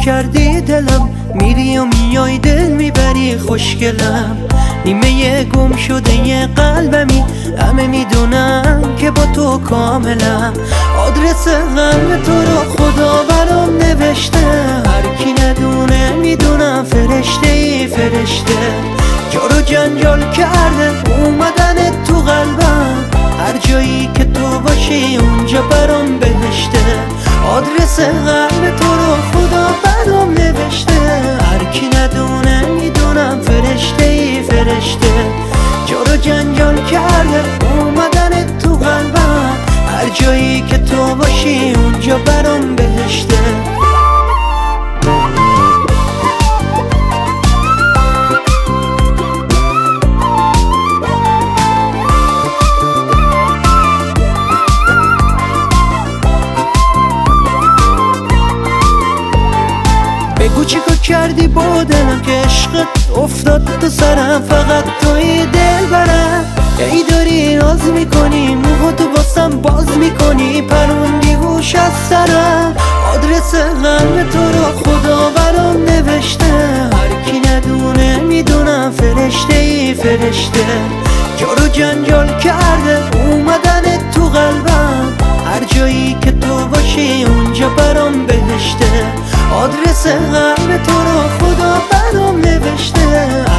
کردی دلم، میری و میای دل میبری خوشگلم. نیمه گم شده یه قلبمی، همه میدونم که با تو کاملم. آدرس قلب تو رو خدا برام نوشته، هر کی ندونه میدونم فرشته ای فرشته. جارو جنجال کرده اومدن تو قلبم، هر جایی که تو باشی اونجا برام بهشته. آدرس قلب تو رو خدا برام نوشته، هر کی ندونه میدونم فرشته ای فرشته. جارو جنجال کرده اومدن تو قلبم، هر جایی که تو باشی اونجا برام بهشته. بگو چیکار کردی با دلم که عشقت افتاد تو سرم، فقط توی دل برم. ای داری ناز میکنی، موها تو واسم باز میکنی، پروندی هوش از سرم. آدرس قلب تو رو خدا برام نوشته، هر کی ندونه میدونم فرشته ای فرشته. جارو جنجال کرده اومدن تو قلبم، هر جایی که تو باشی اونجا برام بهشته. آدرس قلب تو رو خدا برام نوشته،